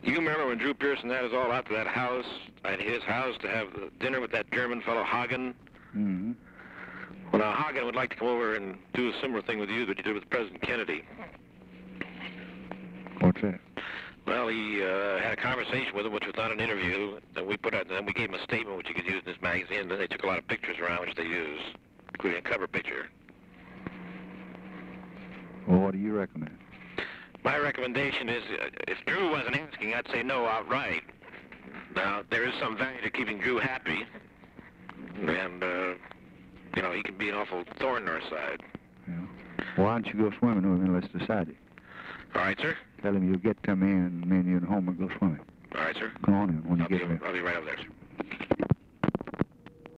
You remember when Drew Pearson had us all out to that house, at his house, to have dinner with that German fellow Hagen? Mm-hmm. Well, now, Hagen would like to come over and do a similar thing with you that he did with President Kennedy. What's that? Well, he had a conversation with him, which was not an interview, that we put out, and then we gave him a statement which he could use in this magazine. Then they took a lot of pictures around, which they used, including a cover picture. Well, what do you recommend? My recommendation is, if Drew wasn't asking, I'd say no outright. Now, there is some value to keeping Drew happy, and, you know, he can be an awful thorn in our side. Yeah. Well, why don't you go swimming with him and let's decide it? All right, sir? Tell him you'll get to me and you and Homer go swimming. All right, sir. Come on in when you get there. I'll be right over there, sir.